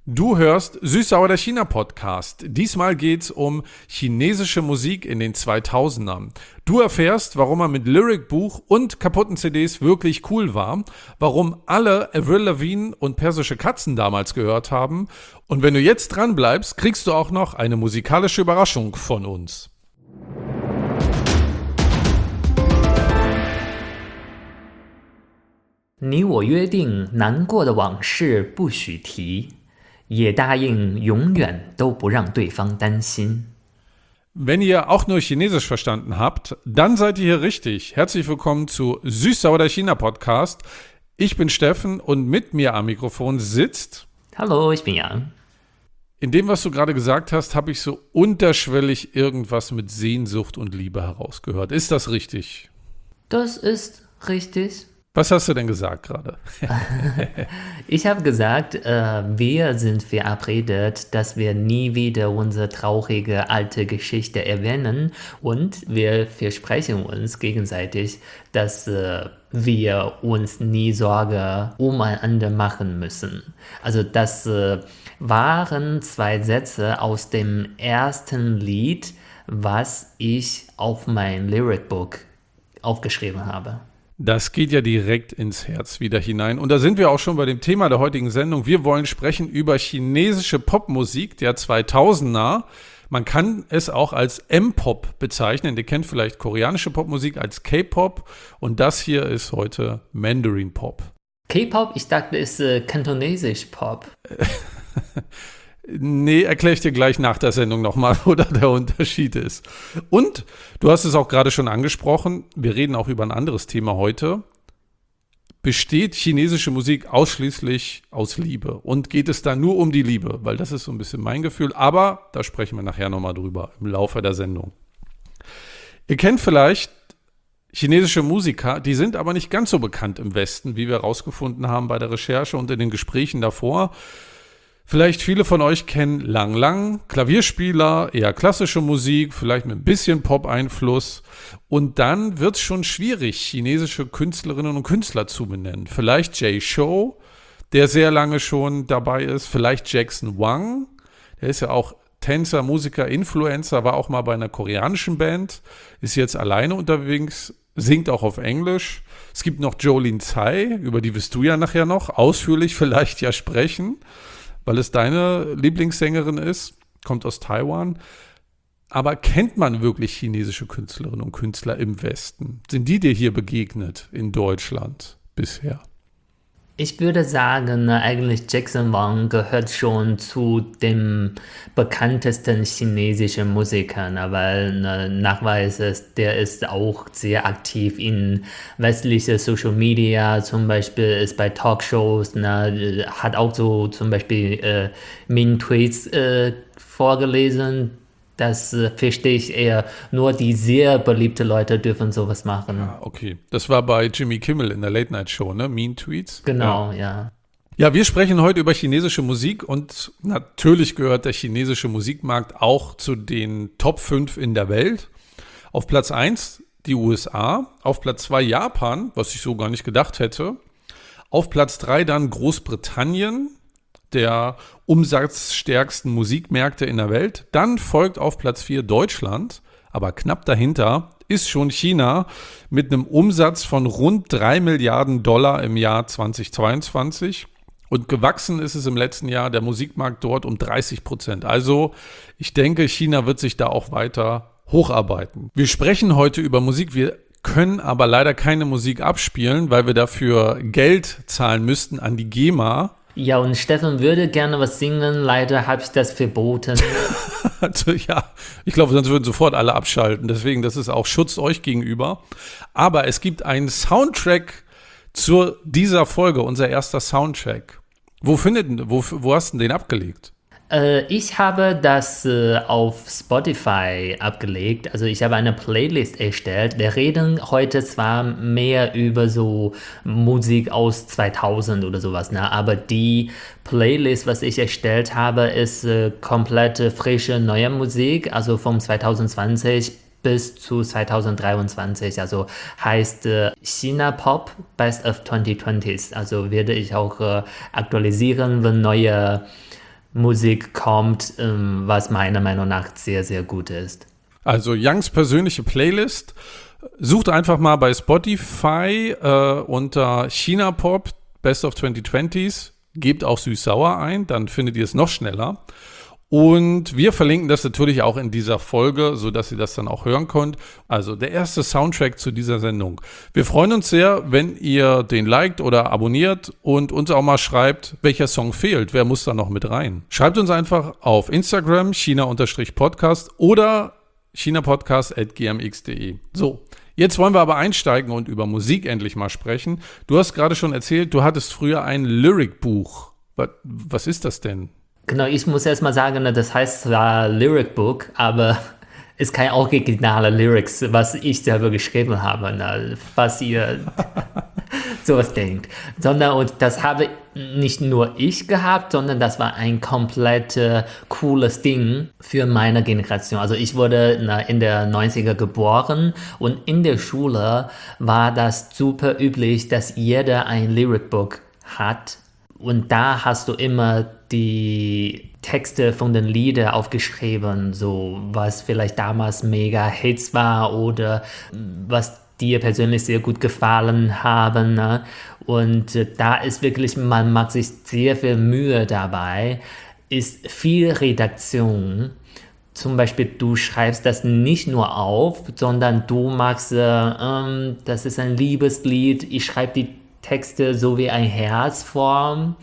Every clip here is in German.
Du hörst Süß-Sauer der China-Podcast. Diesmal geht's um chinesische Musik in den 2000ern. Du erfährst, warum man mit Lyric-Buch und kaputten CDs wirklich cool war, warum alle Avril Lavigne und Persische Katzen damals gehört haben. Und wenn du jetzt dran bleibst, kriegst du auch noch eine musikalische Überraschung von uns. 你我约定，难过的往事不许提，也答应永远都不让对方担心。 Wenn ihr auch nur Chinesisch verstanden habt, dann seid ihr hier richtig. Herzlich willkommen zu Süß-Sauer der China-Podcast. Ich bin Steffen und mit mir am Mikrofon sitzt... Hallo, ich bin Yang. In dem, was du gerade gesagt hast, habe ich so unterschwellig irgendwas mit Sehnsucht und Liebe herausgehört. Ist das richtig? Das ist richtig. Was hast du denn gesagt gerade? Ich habe gesagt, wir sind verabredet, dass wir nie wieder unsere traurige alte Geschichte erwähnen und wir versprechen uns gegenseitig, dass wir uns nie Sorge umeinander machen müssen. Also das waren zwei Sätze aus dem ersten Lied, was ich auf mein Lyric-Book aufgeschrieben habe. Das geht ja direkt ins Herz wieder hinein. Und da sind wir auch schon bei dem Thema der heutigen Sendung. Wir wollen sprechen über chinesische Popmusik der 2000er. Man kann es auch als M-Pop bezeichnen. Ihr kennt vielleicht koreanische Popmusik als K-Pop. Und das hier ist heute Mandarin-Pop. K-Pop? Ich dachte, es ist kantonesisch Pop. Nee, erkläre ich dir gleich nach der Sendung nochmal, wo da der Unterschied ist. Und du hast es auch gerade schon angesprochen, wir reden auch über ein anderes Thema heute. Besteht chinesische Musik ausschließlich aus Liebe? Und geht es da nur um die Liebe? Weil das ist so ein bisschen mein Gefühl. Aber da sprechen wir nachher nochmal drüber im Laufe der Sendung. Ihr kennt vielleicht chinesische Musiker, die sind aber nicht ganz so bekannt im Westen, wie wir herausgefunden haben bei der Recherche und in den Gesprächen davor. Vielleicht viele von euch kennen Lang Lang, Klavierspieler, eher klassische Musik, vielleicht mit ein bisschen Pop-Einfluss. Und dann wird es schon schwierig, chinesische Künstlerinnen und Künstler zu benennen. Vielleicht Jay Chou, der sehr lange schon dabei ist. Vielleicht Jackson Wang, der ist ja auch Tänzer, Musiker, Influencer, war auch mal bei einer koreanischen Band, ist jetzt alleine unterwegs, singt auch auf Englisch. Es gibt noch Jolin Tsai, über die wirst du ja nachher noch ausführlich vielleicht ja sprechen, weil es deine Lieblingssängerin ist, kommt aus Taiwan. Aber kennt man wirklich chinesische Künstlerinnen und Künstler im Westen? Sind die dir hier begegnet in Deutschland bisher? Ich würde sagen, eigentlich Jackson Wang gehört schon zu den bekanntesten chinesischen Musikern, weil Nachweis ist, der ist auch sehr aktiv in westliche Social Media, zum Beispiel ist bei Talkshows, hat auch so zum Beispiel Min-Tweets vorgelesen. Das verstehe ich eher. Nur die sehr beliebten Leute dürfen sowas machen. Ah, okay. Das war bei Jimmy Kimmel in der Late-Night-Show, ne? Mean Tweets? Genau, ja. Ja, wir sprechen heute über chinesische Musik und natürlich gehört der chinesische Musikmarkt auch zu den Top 5 in der Welt. Auf Platz 1 die USA, auf Platz 2 Japan, was ich so gar nicht gedacht hätte. Auf Platz 3 dann Großbritannien, der umsatzstärksten Musikmärkte in der Welt. Dann folgt auf Platz 4 Deutschland, aber knapp dahinter ist schon China mit einem Umsatz von rund 3 Milliarden Dollar im Jahr 2022. Und gewachsen ist es im letzten Jahr der Musikmarkt dort um 30%. Also ich denke, China wird sich da auch weiter hocharbeiten. Wir sprechen heute über Musik, wir können aber leider keine Musik abspielen, weil wir dafür Geld zahlen müssten an die GEMA. Ja, und Steffen würde gerne was singen, leider habe ich das verboten. Also, ja, ich glaube, sonst würden sofort alle abschalten. Deswegen, das ist auch Schutz euch gegenüber. Aber es gibt einen Soundtrack zu dieser Folge, unser erster Soundtrack. Wo hast du den abgelegt? Ich habe das auf Spotify abgelegt. Also ich habe eine Playlist erstellt. Wir reden heute zwar mehr über so Musik aus 2000 oder sowas, ne? Aber die Playlist, was ich erstellt habe, ist komplett frische neue Musik, also vom 2020 bis zu 2023, also heißt China Pop Best of 2020s. Also werde ich auch aktualisieren, wenn Musik kommt, was meiner Meinung nach sehr, sehr gut ist. Also Youngs persönliche Playlist. Sucht einfach mal bei Spotify unter China Pop Best of 2020s. Gebt auch süß-sauer ein, dann findet ihr es noch schneller. Und wir verlinken das natürlich auch in dieser Folge, sodass ihr das dann auch hören könnt. Also der erste Soundtrack zu dieser Sendung. Wir freuen uns sehr, wenn ihr den liked oder abonniert und uns auch mal schreibt, welcher Song fehlt. Wer muss da noch mit rein? Schreibt uns einfach auf Instagram, China-Podcast oder chinapodcast@gmx.de. So, jetzt wollen wir aber einsteigen und über Musik endlich mal sprechen. Du hast gerade schon erzählt, du hattest früher ein Lyric-Buch. Was ist das denn? Genau, ich muss erst mal sagen, das heißt zwar Lyric Book, aber ist kein originale Lyrics, was ich selber geschrieben habe, was ihr sowas denkt. Und das habe nicht nur ich gehabt, sondern das war ein komplett cooles Ding für meine Generation. Also ich wurde in der 90er geboren und in der Schule war das super üblich, dass jeder ein Lyric Book hat. Und da hast du immer die Texte von den Liedern aufgeschrieben, so was vielleicht damals mega Hits war oder was dir persönlich sehr gut gefallen haben. Ne? Und da ist wirklich, man macht sich sehr viel Mühe dabei, ist viel Redaktion. Zum Beispiel, du schreibst das nicht nur auf, sondern du machst, das ist ein Liebeslied, ich schreibe die Texte so wie ein Herzform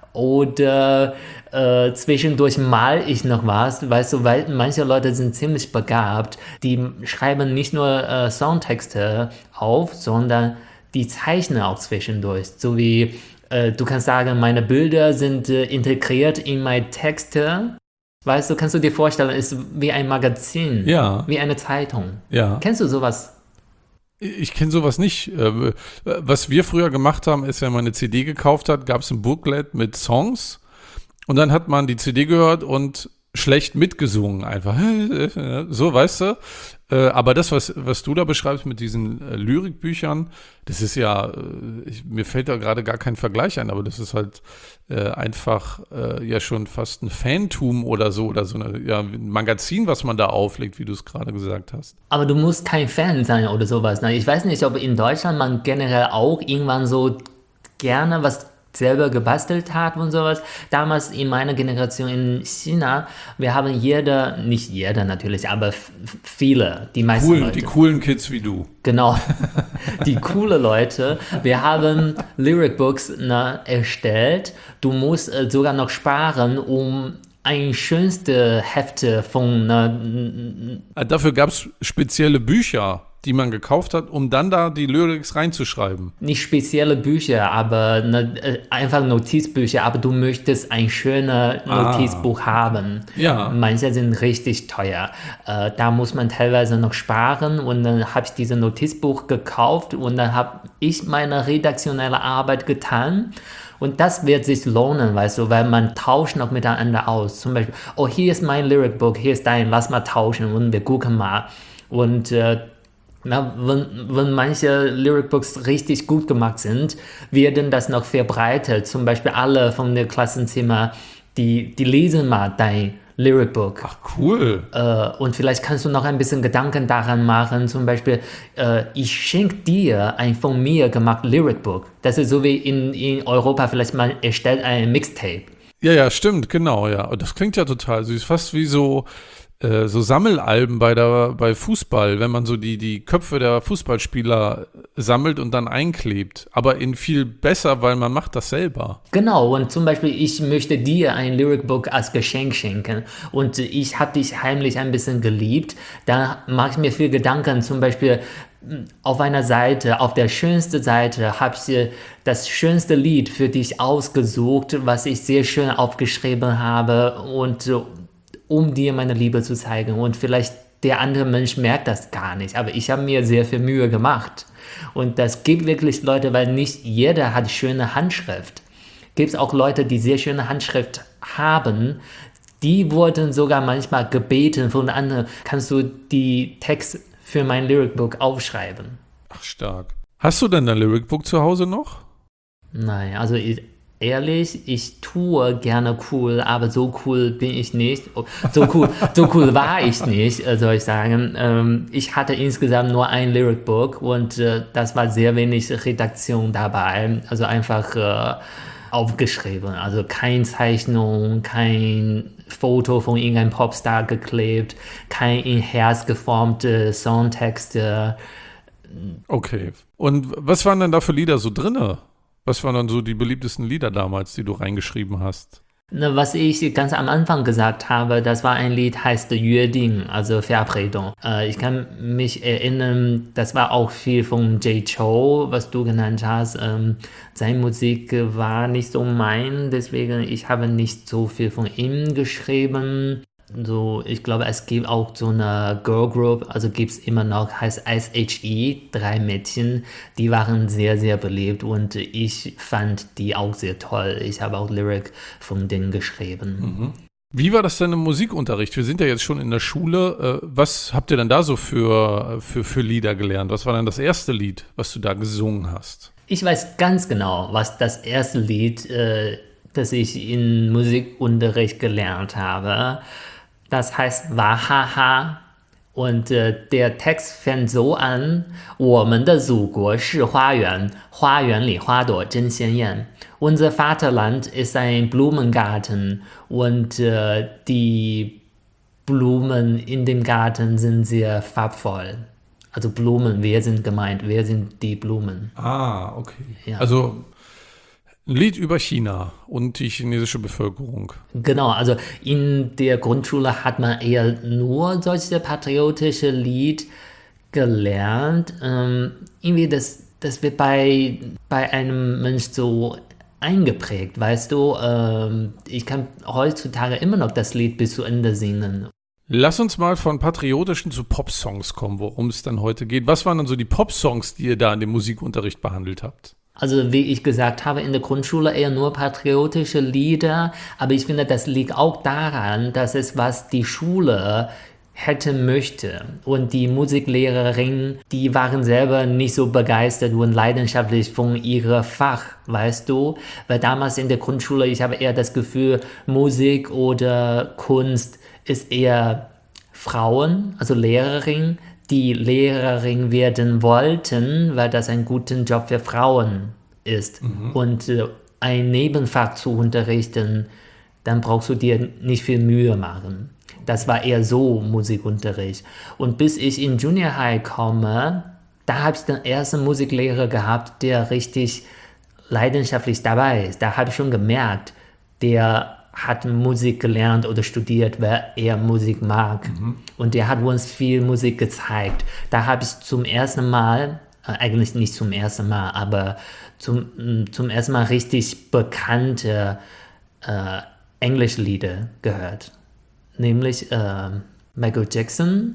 oder zwischendurch mal ich noch was, weißt du, weil manche Leute sind ziemlich begabt, die schreiben nicht nur Songtexte auf, sondern die zeichnen auch zwischendurch, so wie du kannst sagen, meine Bilder sind integriert in meine Texte. Weißt du, kannst du dir vorstellen, ist wie ein Magazin, Ja. wie eine Zeitung. Ja. Kennst du sowas? Ich kenne sowas nicht. Was wir früher gemacht haben, ist, wenn man eine CD gekauft hat, gab es ein Booklet mit Songs und dann hat man die CD gehört und schlecht mitgesungen einfach. So, weißt du? Aber das, was du da beschreibst mit diesen Lyrikbüchern, das ist ja, mir fällt da gerade gar kein Vergleich ein, aber das ist halt einfach ja schon fast ein Fantum oder so ein Magazin, was man da auflegt, wie du es gerade gesagt hast. Aber du musst kein Fan sein oder sowas. Ne? Ich weiß nicht, ob in Deutschland man generell auch irgendwann so gerne was selber gebastelt hat und sowas. Damals in meiner Generation in China, wir haben nicht jeder natürlich, aber viele, die meisten Leute. Die coolen Kids wie du. Genau, die coole Leute. Wir haben Lyric Books erstellt. Du musst sogar noch sparen, um ein schönste Hefte von... Dafür gab es spezielle Bücher, die man gekauft hat, um dann da die Lyrics reinzuschreiben. Nicht spezielle Bücher, aber einfach Notizbücher, aber du möchtest ein schönes Notizbuch haben. Ja. Manche sind richtig teuer. Da muss man teilweise noch sparen und dann habe ich dieses Notizbuch gekauft und dann habe ich meine redaktionelle Arbeit getan. Und das wird sich lohnen, weißt du, weil man tauscht noch miteinander aus. Zum Beispiel, oh, hier ist mein Lyric Book, hier ist dein, lass mal tauschen und wir gucken mal. Und wenn manche Lyric Books richtig gut gemacht sind, werden das noch verbreitet. Zum Beispiel alle von der Klassenzimmer, die lesen mal dein Lyric Book. Ach, cool. Und vielleicht kannst du noch ein bisschen Gedanken daran machen. Zum Beispiel, ich schenke dir ein von mir gemachtes Lyric Book. Das ist so wie in Europa vielleicht man erstellt ein Mixtape. Ja, stimmt, genau, ja. Und das klingt ja total süß. Fast wie so Sammelalben bei Fußball, wenn man so die Köpfe der Fußballspieler sammelt und dann einklebt. Aber in viel besser, weil man macht das selber. Genau, und zum Beispiel, ich möchte dir ein Lyric Book als Geschenk schenken und ich habe dich heimlich ein bisschen geliebt. Da mache ich mir viel Gedanken, zum Beispiel auf einer Seite, auf der schönsten Seite habe ich das schönste Lied für dich ausgesucht, was ich sehr schön aufgeschrieben habe und um dir meine Liebe zu zeigen. Und vielleicht der andere Mensch merkt das gar nicht, aber ich habe mir sehr viel Mühe gemacht. Und das gibt wirklich Leute, weil nicht jeder hat schöne Handschrift. Gibt es auch Leute, die sehr schöne Handschrift haben, die wurden sogar manchmal gebeten von anderen, kannst du die Text für mein Lyricbook aufschreiben? Ach, stark. Hast du denn dein Lyricbook zu Hause noch? Nein, also ehrlich, ich tue gerne cool, aber so cool bin ich nicht. So cool war ich nicht, soll ich sagen. Ich hatte insgesamt nur ein Lyricbook und das war sehr wenig Redaktion dabei. Also einfach aufgeschrieben. Also keine Zeichnung, kein Foto von irgendeinem Popstar geklebt, kein in Herz geformte Songtexte. Okay. Und was waren denn da für Lieder so drinne? Was waren dann so die beliebtesten Lieder damals, die du reingeschrieben hast? Was ich ganz am Anfang gesagt habe, das war ein Lied, heißt 约定, also Verabredung. Ich kann mich erinnern, das war auch viel von Jay Chou, was du genannt hast. Seine Musik war nicht so mein, deswegen ich habe nicht so viel von ihm geschrieben. So, ich glaube, es gibt auch so eine Girl Group, also gibt es immer noch, heißt SHE, 3 Mädchen, die waren sehr, sehr beliebt und ich fand die auch sehr toll. Ich habe auch Lyric von denen geschrieben. Mhm. Wie war das denn im Musikunterricht? Wir sind ja jetzt schon in der Schule. Was habt ihr denn da so für Lieder gelernt? Was war denn das erste Lied, was du da gesungen hast? Ich weiß ganz genau, was das erste Lied, das ich in Musikunterricht gelernt habe. Das heißt Wahaha und der Text fängt so an: 我们的祖国是花园，花园里花朵真鲜艳。Unser Vaterland ist ein Blumengarten und die Blumen in dem Garten sind sehr farbvoll. Also Blumen, wer sind gemeint? Wer sind die Blumen? Ah, okay. Ja. Also ein Lied über China und die chinesische Bevölkerung. Genau, also in der Grundschule hat man eher nur solche patriotische Lied gelernt. Irgendwie das wird bei einem Mensch so eingeprägt, weißt du. Ich kann heutzutage immer noch das Lied bis zu Ende singen. Lass uns mal von patriotischen zu Popsongs kommen, worum es dann heute geht. Was waren dann so die Popsongs, die ihr da in dem Musikunterricht behandelt habt? Also wie ich gesagt habe, in der Grundschule eher nur patriotische Lieder, aber ich finde, das liegt auch daran, dass es was die Schule hätte möchte. Und die Musiklehrerin, die waren selber nicht so begeistert und leidenschaftlich von ihrem Fach, weißt du? Weil damals in der Grundschule, ich habe eher das Gefühl, Musik oder Kunst ist eher Frauen, also Lehrerin, die Lehrerin werden wollten, weil das ein guter Job für Frauen ist. Und ein Nebenfach zu unterrichten, dann brauchst du dir nicht viel Mühe machen. Das war eher so Musikunterricht. Und bis ich in Junior High komme, da habe ich den ersten Musiklehrer gehabt, der richtig leidenschaftlich dabei ist. Da habe ich schon gemerkt, der hat Musik gelernt oder studiert, weil er Musik mag. Und der hat uns viel Musik gezeigt. Da habe ich zum ersten Mal, eigentlich nicht zum ersten Mal, aber zum ersten Mal richtig bekannte Englischlieder gehört. Nämlich Michael Jackson.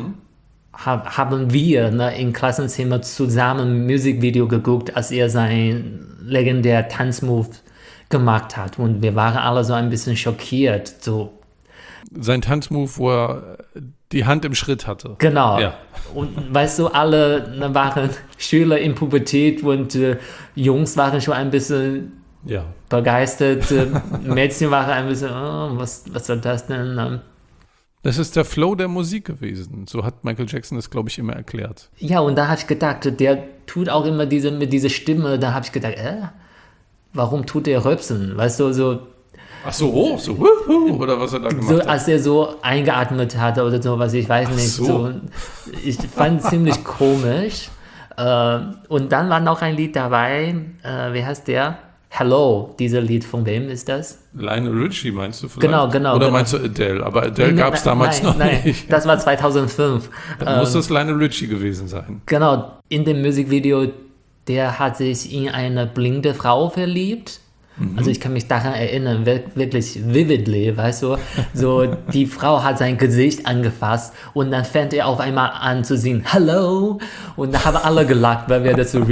Haben wir im Klassenzimmer zusammen ein Musikvideo geguckt, als er sein legendärer Tanzmove gemacht hat. Und wir waren alle so ein bisschen schockiert. So. Sein Tanzmove, wo er die Hand im Schritt hatte. Genau. Ja. Und weißt du, alle waren Schüler in Pubertät und Jungs waren schon ein bisschen begeistert. Mädchen waren ein bisschen, was soll das denn? Das ist der Flow der Musik gewesen. So hat Michael Jackson das, glaube ich, immer erklärt. Ja, und da habe ich gedacht, der tut auch immer mit dieser Stimme. Da habe ich gedacht, warum tut der Röpsen? Weißt du, so. Ach so, oder was er da gemacht hat? Als er so eingeatmet hat oder so, was ich weiß nicht. So, ich fand es ziemlich komisch. Und dann war noch ein Lied dabei. Wie heißt der? Hello, dieser Lied, von wem ist das? Lionel Richie meinst du vielleicht? Genau. Oder meinst du Adele? Aber Adele gab es damals noch nicht. Das war 2005. Dann muss das Lionel Richie gewesen sein. Genau, in dem Musikvideo, der hat sich in eine blinde Frau verliebt. Also ich kann mich daran erinnern, wirklich vividly, weißt du, so die Frau hat sein Gesicht angefasst und dann fängt er auf einmal an zu singen, Hello, und da haben alle gelacht, weil wir das so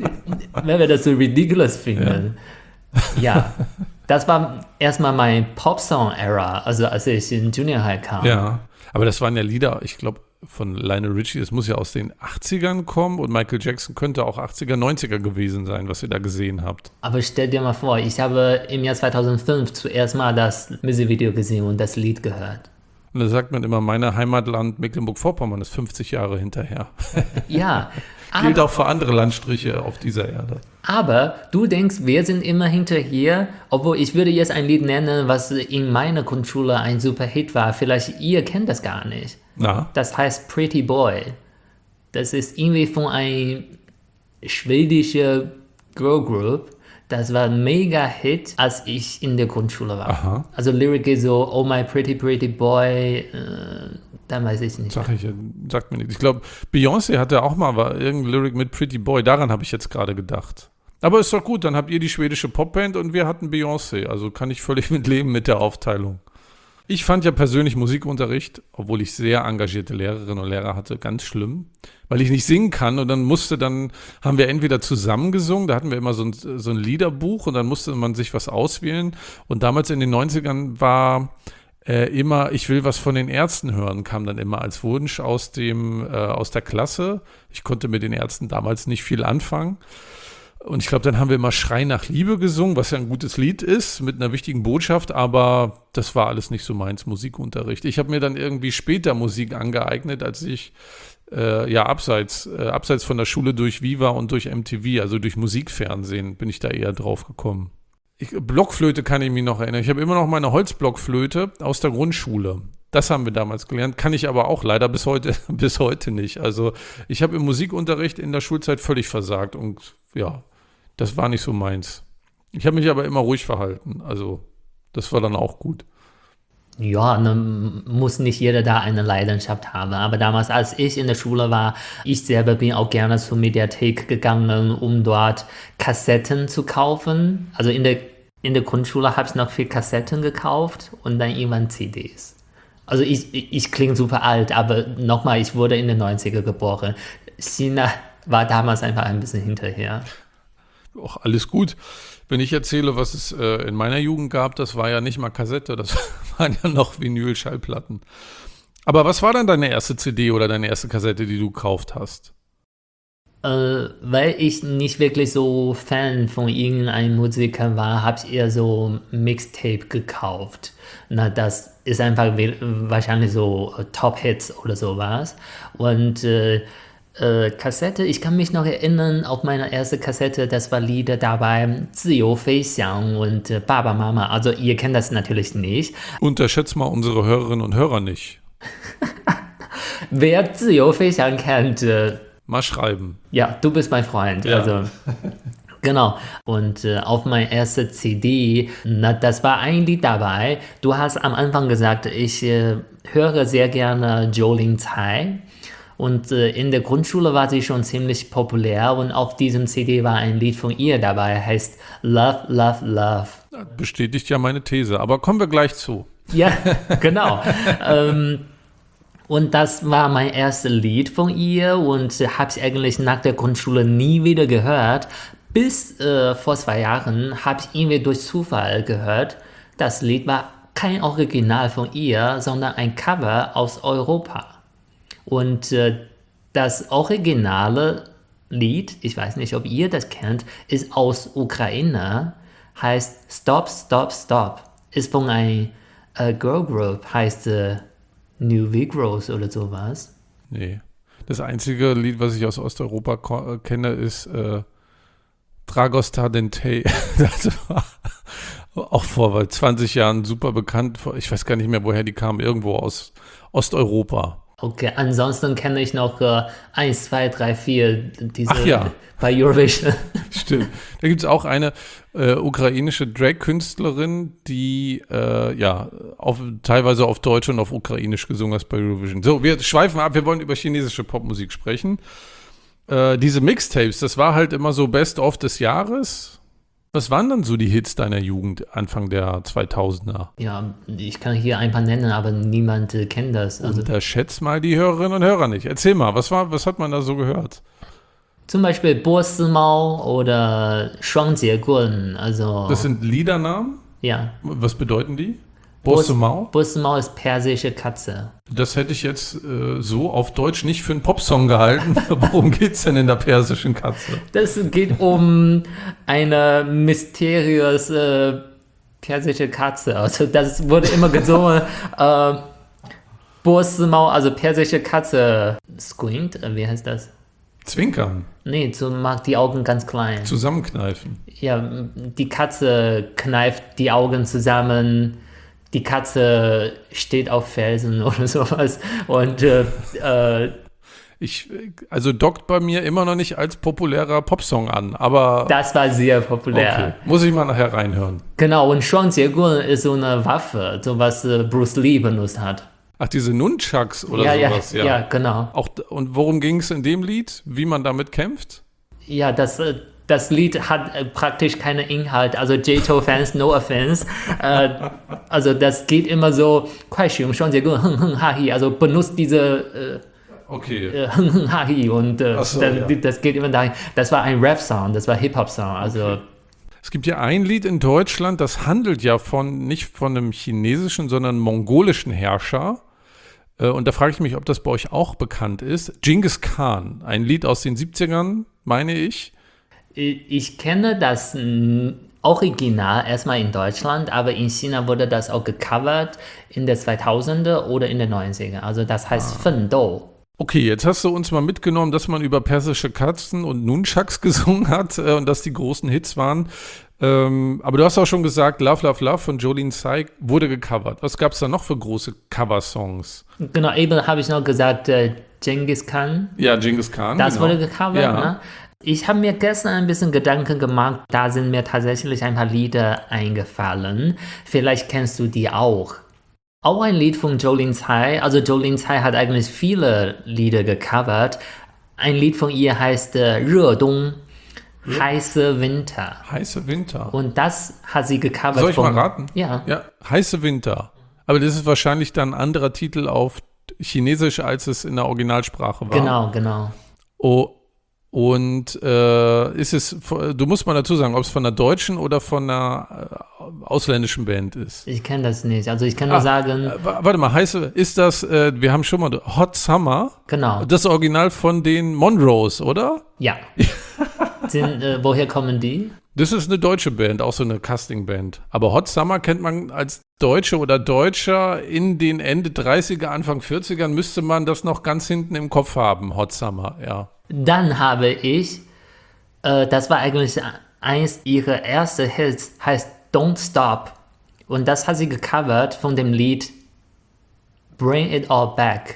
ridiculous finden. Ja, das war erstmal mein Popsong-Era, also als ich in Junior High kam. Ja, aber das waren ja Lieder, ich glaube, von Lionel Richie, das muss ja aus den 80ern kommen und Michael Jackson könnte auch 80er, 90er gewesen sein, was ihr da gesehen habt. Aber stell dir mal vor, ich habe im Jahr 2005 zuerst mal das Musikvideo gesehen und das Lied gehört. Und da sagt man immer, mein Heimatland Mecklenburg-Vorpommern ist 50 Jahre hinterher. Ja. Gilt auch für andere Landstriche auf dieser Erde. Aber du denkst, wir sind immer hinterher, obwohl ich würde jetzt ein Lied nennen, was in meiner Grundschule ein super Hit war. Vielleicht ihr kennt das gar nicht. Na? Das heißt Pretty Boy. Das ist irgendwie von einer schwedischen Girl Group. Das war ein mega Hit, als ich in der Grundschule war. Aha. Also Lyric ist so, oh my pretty pretty boy, dann weiß ich nicht. Sagt mir nichts. Ich glaube, Beyoncé hatte auch mal irgendein Lyric mit Pretty Boy. Daran habe ich jetzt gerade gedacht. Aber ist doch gut, dann habt ihr die schwedische Popband und wir hatten Beyoncé. Also kann ich völlig mit leben mit der Aufteilung. Ich fand ja persönlich Musikunterricht, obwohl ich sehr engagierte Lehrerinnen und Lehrer hatte, ganz schlimm, weil ich nicht singen kann und dann haben wir entweder zusammen gesungen, da hatten wir immer so ein Liederbuch und dann musste man sich was auswählen und damals in den 90ern war immer, ich will was von den Ärzten hören, kam dann immer als Wunsch aus der Klasse. Ich konnte mit den Ärzten damals nicht viel anfangen. Und ich glaube, dann haben wir immer Schrei nach Liebe gesungen, was ja ein gutes Lied ist, mit einer wichtigen Botschaft, aber das war alles nicht so meins, Musikunterricht. Ich habe mir dann irgendwie später Musik angeeignet, als ich abseits von der Schule durch Viva und durch MTV, also durch Musikfernsehen, bin ich da eher drauf gekommen. Blockflöte kann ich mich noch erinnern. Ich habe immer noch meine Holzblockflöte aus der Grundschule. Das haben wir damals gelernt, kann ich aber auch leider bis heute nicht. Also ich habe im Musikunterricht in der Schulzeit völlig versagt und ja, das war nicht so meins. Ich habe mich aber immer ruhig verhalten, also das war dann auch gut. Ja, muss nicht jeder da eine Leidenschaft haben. Aber damals, als ich in der Schule war, ich selber bin auch gerne zur Mediathek gegangen, um dort Kassetten zu kaufen. Also in der Grundschule habe ich noch viel Kassetten gekauft und dann irgendwann CDs. Also ich klinge super alt, aber nochmal, ich wurde in den 90er geboren. China war damals einfach ein bisschen hinterher. Auch alles gut. Wenn ich erzähle, was es in meiner Jugend gab, das war ja nicht mal Kassette, das waren ja noch Vinyl-Schallplatten. Aber was war dann deine erste CD oder deine erste Kassette, die du gekauft hast? Weil ich nicht wirklich so Fan von irgendeinem Musiker war, habe ich eher so Mixtape gekauft. Na, das ist einfach wahrscheinlich so Top-Hits oder sowas. Und Kassette, ich kann mich noch erinnern, auf meine erste Kassette, das war Lieder dabei, 自由飞翔 und Baba Mama. Also ihr kennt das natürlich nicht. Unterschätzt mal unsere Hörerinnen und Hörer nicht. Wer 自由飞翔 kennt, mal schreiben. Ja, du bist mein Freund. Ja. Also genau. Und auf meine erste CD, das war ein Lied dabei. Du hast am Anfang gesagt, ich höre sehr gerne Jolin Tsai. Und in der Grundschule war sie schon ziemlich populär und auf diesem CD war ein Lied von ihr dabei, heißt Love, Love, Love. Bestätigt ja meine These, aber kommen wir gleich zu. Ja, genau. Und das war mein erstes Lied von ihr und habe ich eigentlich nach der Grundschule nie wieder gehört. Bis vor 2 Jahren habe ich irgendwie durch Zufall gehört. Das Lied war kein Original von ihr, sondern ein Cover aus Europa. Und das originale Lied, ich weiß nicht, ob ihr das kennt, ist aus Ukraine, heißt Stop, Stop, Stop. Ist von einer Girl Group, heißt New Vigros oder sowas. Nee. Das einzige Lied, was ich aus Osteuropa kenne, ist Dragostea Dentei. Das war auch vor 20 Jahren super bekannt. Ich weiß gar nicht mehr, woher die kamen. Irgendwo aus Osteuropa. Okay, ansonsten kenne ich noch 1, 2, 3, 4 diese Ach ja. Bei Eurovision. Stimmt. Da gibt es auch eine ukrainische Drag-Künstlerin, die teilweise auf Deutsch und auf Ukrainisch gesungen hat bei Eurovision. So, wir schweifen ab, wir wollen über chinesische Popmusik sprechen. Diese Mixtapes, das war halt immer so Best-of des Jahres. Was waren dann so die Hits deiner Jugend, Anfang der 2000er? Ja, ich kann hier ein paar nennen, aber niemand kennt das. Also unterschätzt mal die Hörerinnen und Hörer nicht. Erzähl mal, was hat man da so gehört? Zum Beispiel Bo Simao oder Shuang Jie Gun. Also, das sind Liedernamen? Ja. Was bedeuten die? Bosemao? Bosemao ist persische Katze. Das hätte ich jetzt so auf Deutsch nicht für einen Popsong gehalten. Worum geht's denn in der persischen Katze? Das geht um eine mysteriöse persische Katze. Also das wurde immer gesungen. Bosemao, also persische Katze. Squint, wie heißt das? Zwinkern. Nee, macht die Augen ganz klein. Zusammenkneifen. Ja, die Katze kneift die Augen zusammen. Die Katze steht auf Felsen oder sowas. Und Also dockt bei mir immer noch nicht als populärer Popsong an, aber das war sehr populär. okay. Muss ich mal nachher reinhören. Genau, und Shuangjiagun ist so eine Waffe, so was Bruce Lee benutzt hat. Ach, diese Nunchucks oder sowas, ja. Ja, genau. Und worum ging es in dem Lied? Wie man damit kämpft? Ja, das Lied hat praktisch keinen Inhalt, also J-To-Fans, no offense. Also das geht immer so, also benutzt diese Okay. und das geht immer dahin. Das war ein Rap-Song, das war Hip-Hop-Song, also... Okay. Es gibt ja ein Lied in Deutschland, das handelt ja nicht von einem chinesischen, sondern mongolischen Herrscher. Und da frage ich mich, ob das bei euch auch bekannt ist. Genghis Khan, ein Lied aus den 70ern, meine ich. Ich kenne das Original erstmal in Deutschland, aber in China wurde das auch gecovert in der 2000er oder in der 90er. Also das heißt Fendou. Okay, jetzt hast du uns mal mitgenommen, dass man über persische Katzen und Nunchucks gesungen hat und dass die großen Hits waren. Aber du hast auch schon gesagt, Love, Love, Love von Jolene Tsai wurde gecovert. Was gab es da noch für große Coversongs? Genau, eben habe ich noch gesagt, Genghis Khan. Ja, Genghis Khan. Das genau. wurde gecovert, ja. Ne? Ich habe mir gestern ein bisschen Gedanken gemacht, da sind mir tatsächlich ein paar Lieder eingefallen. Vielleicht kennst du die auch. Auch ein Lied von Jolene Tsai. Also Jolene Tsai hat eigentlich viele Lieder gecovert. Ein Lied von ihr heißt Redong, heiße Winter. Heiße Winter. Und das hat sie gecovert. Soll ich mal raten? Ja. Ja, Heiße Winter. Aber das ist wahrscheinlich dann ein anderer Titel auf Chinesisch, als es in der Originalsprache war. Genau. Oh, und ist es, du musst mal dazu sagen, ob es von einer deutschen oder von einer ausländischen Band ist. Ich kenne das nicht. Also ich kann nur sagen... Warte mal, ist das, wir haben schon mal Hot Summer. Genau. Das Original von den Monroes, oder? Ja. Woher kommen die? Das ist eine deutsche Band, auch so eine Casting-Band. Aber Hot Summer kennt man als Deutsche oder Deutscher in den Ende 30er, Anfang 40ern müsste man das noch ganz hinten im Kopf haben, Hot Summer, ja. Dann habe ich, das war eigentlich eins ihrer ersten Hits, heißt Don't Stop. Und das hat sie gecovert von dem Lied Bring It All Back.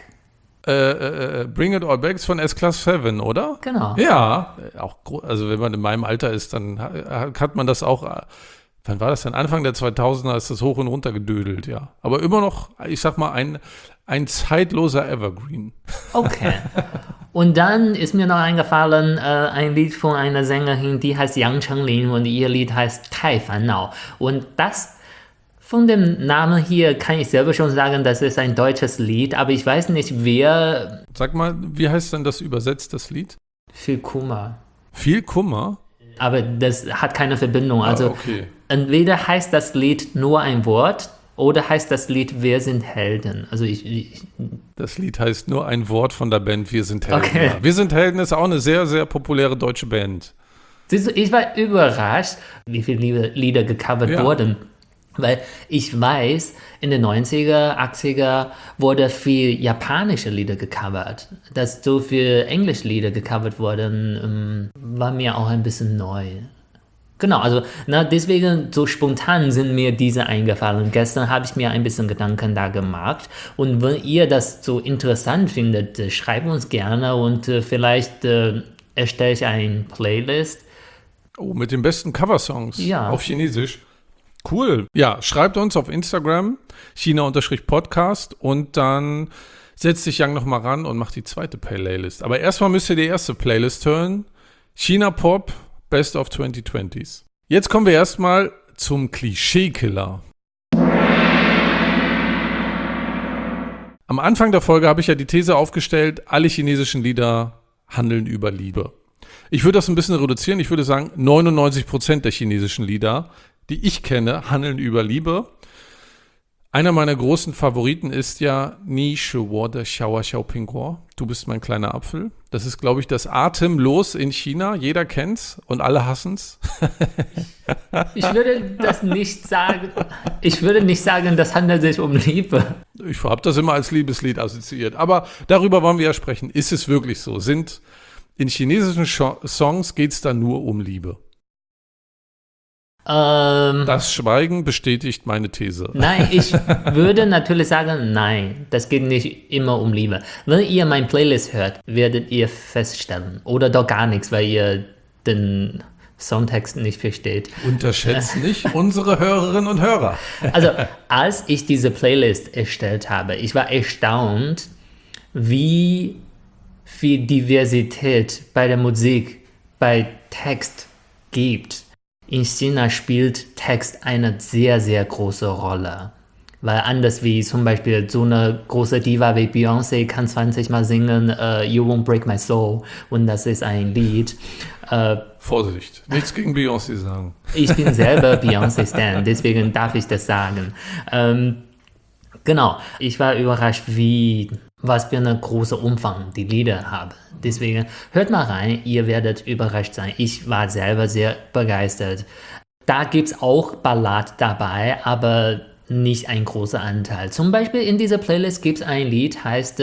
Bring It All Back ist von S-Class 7, oder? Genau. Ja, auch, also wenn man in meinem Alter ist, dann hat man das auch, wann war das denn? Anfang der 2000er ist das hoch und runter gedödelt, ja. Aber immer noch, ich sag mal, ein zeitloser Evergreen. Okay. Und dann ist mir noch eingefallen, ein Lied von einer Sängerin, die heißt Yang Chenglin und ihr Lied heißt Tai Fan Nao. Und das, von dem Namen hier kann ich selber schon sagen, das ist ein deutsches Lied, aber ich weiß nicht, wer... Sag mal, wie heißt denn das übersetzt, das Lied? Viel Kummer. Viel Kummer? Aber das hat keine Verbindung. Also okay. Entweder heißt das Lied nur ein Wort oder heißt das Lied Wir sind Helden. Also das Lied heißt nur ein Wort von der Band Wir sind Helden. Okay. Ja. Wir sind Helden ist auch eine sehr, sehr populäre deutsche Band. Siehst du, ich war überrascht, wie viele Lieder gecovert wurden. Weil ich weiß, in den 90er, 80er wurde viel japanische Lieder gecovert. Dass so viele Englischlieder gecovert wurden, war mir auch ein bisschen neu. Genau, also deswegen so spontan sind mir diese eingefallen. Gestern habe ich mir ein bisschen Gedanken da gemacht. Und wenn ihr das so interessant findet, schreibt uns gerne und vielleicht erstelle ich eine Playlist. Oh, mit den besten Coversongs Ja. Auf Chinesisch. Cool. Ja, schreibt uns auf Instagram, China_Podcast und dann setzt sich Yang nochmal ran und macht die zweite Playlist. Aber erstmal müsst ihr die erste Playlist hören. China Pop, Best of 2020s. Jetzt kommen wir erstmal zum Klischeekiller. Am Anfang der Folge habe ich ja die These aufgestellt, alle chinesischen Lieder handeln über Liebe. Ich würde das ein bisschen reduzieren. Ich würde sagen, 99% der chinesischen Lieder, die ich kenne, handeln über Liebe. Einer meiner großen Favoriten ist ja Ni Shi Wo de Xiao Xiao Pingguo. Du bist mein kleiner Apfel. Das ist, glaube ich, das Atemlos in China. Jeder kennt's und alle hassen's. Ich würde das nicht sagen. Ich würde nicht sagen, das handelt sich um Liebe. Ich habe das immer als Liebeslied assoziiert. Aber darüber wollen wir ja sprechen. Ist es wirklich so? In chinesischen Songs geht es da nur um Liebe? Das Schweigen bestätigt meine These. Nein, ich würde natürlich sagen, nein, das geht nicht immer um Liebe. Wenn ihr mein Playlist hört, werdet ihr feststellen, oder doch gar nichts, weil ihr den Songtext nicht versteht. Unterschätzt nicht unsere Hörerinnen und Hörer. Also, als ich diese Playlist erstellt habe, ich war erstaunt, wie viel Diversität bei der Musik, bei Text gibt. In China spielt Text eine sehr, sehr große Rolle. Weil anders wie zum Beispiel so eine große Diva wie Beyoncé kann 20 Mal singen You Won't Break My Soul und das ist ein Lied. Vorsicht, nichts gegen Beyoncé sagen. Ich bin selber Beyoncé-Stan, deswegen darf ich das sagen. Genau, ich war überrascht, was für einen großen Umfang die Lieder haben. Deswegen hört mal rein, ihr werdet überrascht sein. Ich war selber sehr begeistert. Da gibt es auch Ballad dabei, aber nicht ein großer Anteil. Zum Beispiel in dieser Playlist gibt es ein Lied, heißt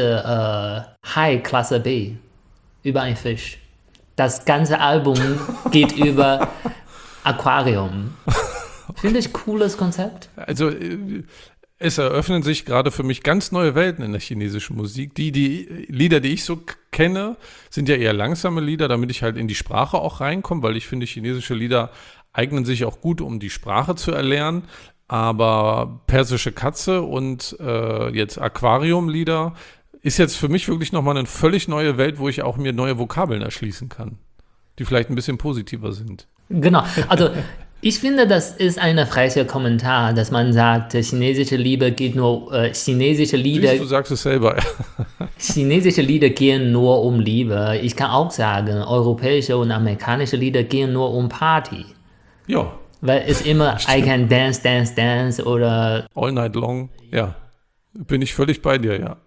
Hi Klasse B, über einen Fisch. Das ganze Album geht über Aquarium. Finde ich cooles Konzept. Also es eröffnen sich gerade für mich ganz neue Welten in der chinesischen Musik. Die Lieder, die ich so kenne, sind ja eher langsame Lieder, damit ich halt in die Sprache auch reinkomme, weil ich finde, chinesische Lieder eignen sich auch gut, um die Sprache zu erlernen. Aber Persische Katze und jetzt Aquarium-Lieder ist jetzt für mich wirklich nochmal eine völlig neue Welt, wo ich auch mir neue Vokabeln erschließen kann, die vielleicht ein bisschen positiver sind. Genau, also ich finde, das ist ein frecher Kommentar, dass man sagt, chinesische Liebe geht nur, chinesische Lieder... Du sagst es selber. Chinesische Lieder gehen nur um Liebe. Ich kann auch sagen, europäische und amerikanische Lieder gehen nur um Party. Ja. Weil es immer I can dance, dance, dance oder... All night long, ja. Bin ich völlig bei dir, ja.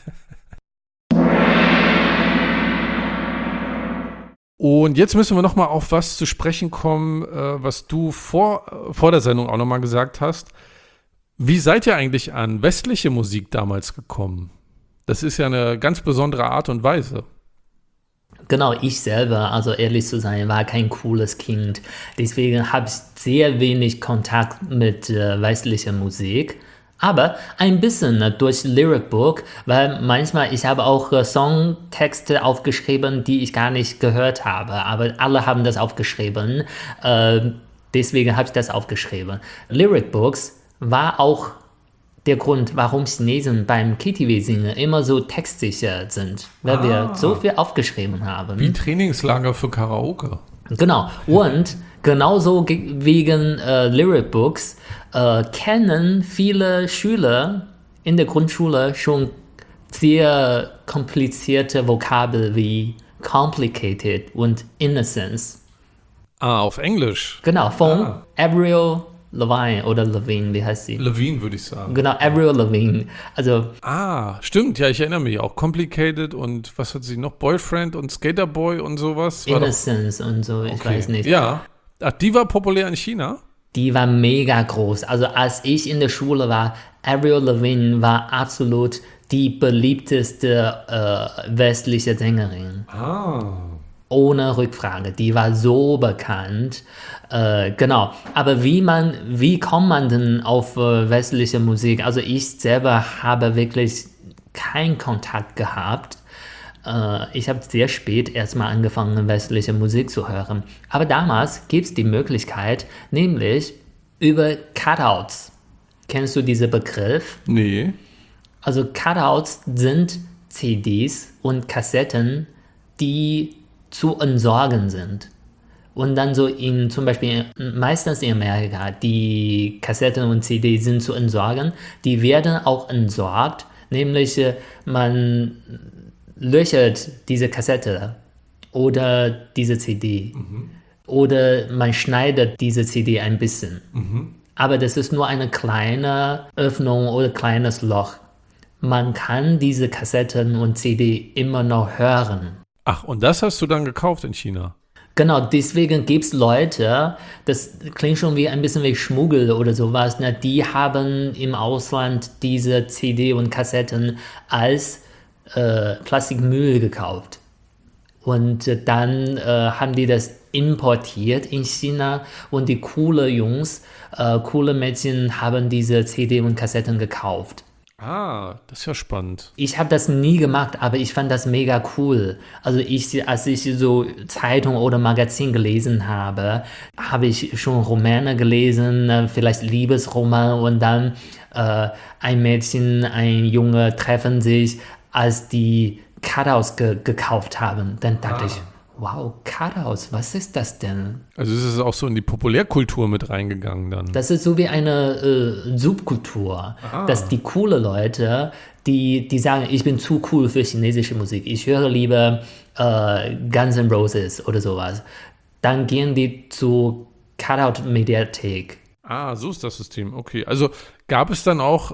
Und jetzt müssen wir nochmal auf was zu sprechen kommen, was du vor der Sendung auch nochmal gesagt hast. Wie seid ihr eigentlich an westliche Musik damals gekommen? Das ist ja eine ganz besondere Art und Weise. Genau, ich selber, also ehrlich zu sein, war kein cooles Kind. Deswegen habe ich sehr wenig Kontakt mit westlicher Musik. Aber ein bisschen durch Lyric Book, weil manchmal, ich habe auch Songtexte aufgeschrieben, die ich gar nicht gehört habe, aber alle haben das aufgeschrieben, deswegen habe ich das aufgeschrieben. Lyric Books war auch der Grund, warum Chinesen beim KTV-Singen immer so textsicher sind, weil wir so viel aufgeschrieben haben. Wie Trainingslager für Karaoke. Genau, und genauso wegen Lyric Books kennen viele Schüler in der Grundschule schon sehr komplizierte Vokabeln wie complicated und innocence. Auf Englisch? Genau, von Avril Lavigne oder Lavigne, wie heißt sie? Lavigne würde ich sagen. Genau, Avril Lavigne. Also, stimmt, ja, ich erinnere mich auch. Complicated und was hat sie noch? Boyfriend und Skaterboy und sowas? Innocence und so, ich weiß nicht. Ja, ach, die war populär in China? Die war mega groß. Also als ich in der Schule war, Avril Lavigne war absolut die beliebteste westliche Sängerin. Ohne Rückfrage. Die war so bekannt. Genau. Aber wie kommt man denn auf westliche Musik? Also ich selber habe wirklich keinen Kontakt gehabt. Ich habe sehr spät erstmal angefangen, westliche Musik zu hören. Aber damals gibt es die Möglichkeit, nämlich über Cutouts. Kennst du diesen Begriff? Nee. Also Cutouts sind CDs und Kassetten, die zu entsorgen sind. Und dann so zum Beispiel meistens in Amerika, die Kassetten und CDs sind zu entsorgen. Die werden auch entsorgt, nämlich man löchert diese Kassette oder diese CD oder man schneidet diese CD ein bisschen. Aber das ist nur eine kleine Öffnung oder kleines Loch. Man kann diese Kassetten und CD immer noch hören. Ach, und das hast du dann gekauft in China? Genau, deswegen gibt es Leute, das klingt schon wie ein bisschen wie Schmuggel oder sowas, ne? Die haben im Ausland diese CD und Kassetten als Plastikmüll gekauft. Und dann haben die das importiert in China und die coole Jungs, coole Mädchen haben diese CD und Kassetten gekauft. Ah, das ist ja spannend. Ich habe das nie gemacht, aber ich fand das mega cool. Also als ich so Zeitung oder Magazin gelesen habe, habe ich schon Romane gelesen, vielleicht Liebesroman und dann ein Mädchen, ein Junge treffen sich, als die Cutouts gekauft haben. Dann dachte ich, wow, Cutouts, was ist das denn? Also ist es auch so in die Populärkultur mit reingegangen dann? Das ist so wie eine Subkultur, dass die coole Leute, die sagen, ich bin zu cool für chinesische Musik, ich höre lieber Guns N' Roses oder sowas. Dann gehen die zu Cutout-Mediathek. Ah, so ist das System. Okay, also gab es dann auch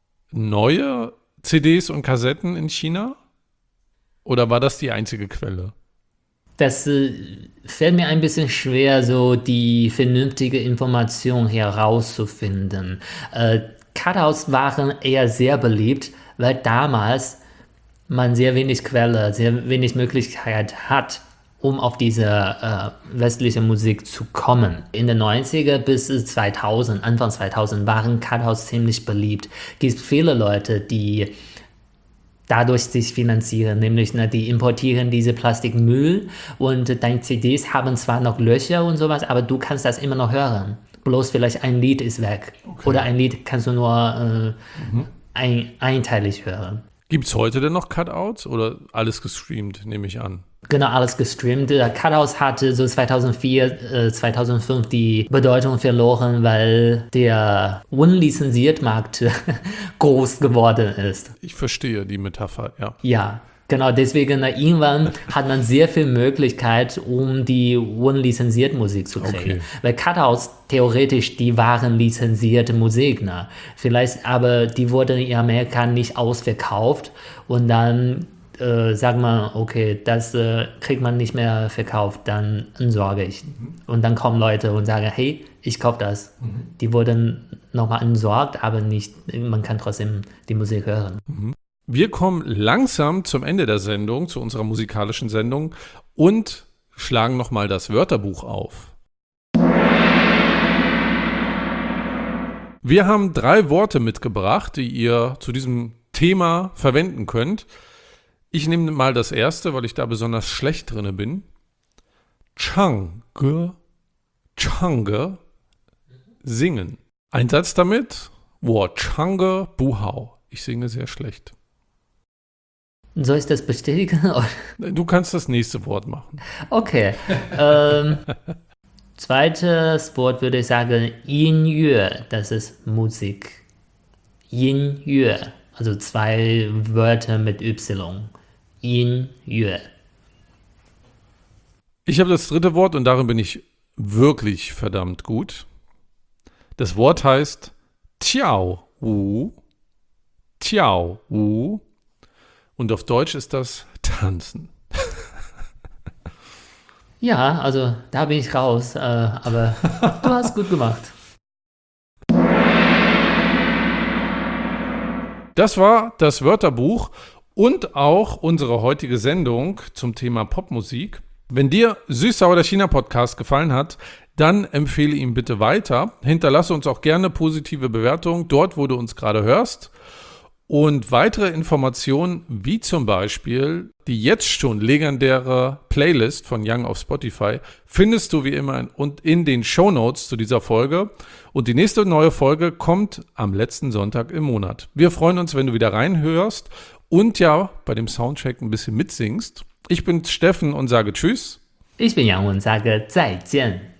neue CDs und Kassetten in China? Oder war das die einzige Quelle? Das fällt mir ein bisschen schwer, so die vernünftige Information herauszufinden. Cutouts waren eher sehr beliebt, weil damals man sehr wenig Quelle, sehr wenig Möglichkeit hat, um auf diese westliche Musik zu kommen. In den 90er bis 2000, Anfang 2000 waren Cutouts ziemlich beliebt. Es gibt viele Leute, die dadurch sich finanzieren, nämlich die importieren diese Plastikmüll und deine CDs haben zwar noch Löcher und sowas, aber du kannst das immer noch hören. Bloß vielleicht ein Lied ist weg. Okay. Oder ein Lied kannst du nur einteilig hören. Gibt es heute denn noch Cutouts oder alles gestreamt, nehme ich an? Genau, alles gestreamt. Cutouts hatte so 2004, 2005 die Bedeutung verloren, weil der unlizenziert-Markt groß geworden ist. Ich verstehe die Metapher, ja. Ja, genau, deswegen irgendwann hat man sehr viel Möglichkeit, um die unlizenzierte Musik zu kriegen. Okay. Weil Cutouts theoretisch, die waren lizenzierte Musik, ne? Vielleicht, aber die wurden in Amerika nicht ausverkauft und dann sagt man, okay, das kriegt man nicht mehr verkauft, dann entsorge ich. Und dann kommen Leute und sagen, hey, ich kaufe das. Die wurden nochmal entsorgt, aber nicht, man kann trotzdem die Musik hören. Wir kommen langsam zum Ende der Sendung, zu unserer musikalischen Sendung und schlagen nochmal das Wörterbuch auf. Wir haben 3 Worte mitgebracht, die ihr zu diesem Thema verwenden könnt. Ich nehme mal das erste, weil ich da besonders schlecht drin bin. Change, singen. Ein Satz damit, wo Change Buhao. Ich singe sehr schlecht. Soll ich das bestätigen? Du kannst das nächste Wort machen. Okay. Zweites Wort würde ich sagen, Yingyue, das ist Musik. Yingyue, also 2 Wörter mit Y. Yingyue. Ich habe das dritte Wort und darin bin ich wirklich verdammt gut. Das Wort heißt Tiao Wu. Tiao Wu. Und auf Deutsch ist das Tanzen. Ja, also da bin ich raus, aber du hast gut gemacht. Das war das Wörterbuch und auch unsere heutige Sendung zum Thema Popmusik. Wenn dir Süß-Sauer der China-Podcast gefallen hat, dann empfehle ihn bitte weiter. Hinterlasse uns auch gerne positive Bewertungen dort, wo du uns gerade hörst. Und weitere Informationen, wie zum Beispiel die jetzt schon legendäre Playlist von Young auf Spotify, findest du wie immer in den Shownotes zu dieser Folge. Und die nächste neue Folge kommt am letzten Sonntag im Monat. Wir freuen uns, wenn du wieder reinhörst und ja bei dem Soundcheck ein bisschen mitsingst. Ich bin Steffen und sage Tschüss. Ich bin Yang und sage 再见.